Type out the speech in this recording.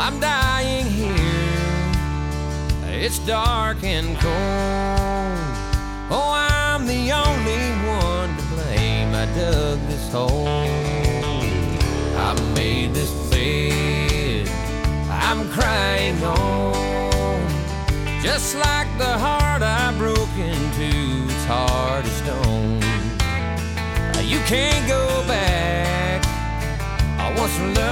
I'm dying here. It's dark and cold. Oh, I'm the only one to blame. I dug this hole. I made this bed I'm crying on. Just like the heart I broke into, it's hard as stone. You can't go back. I once loved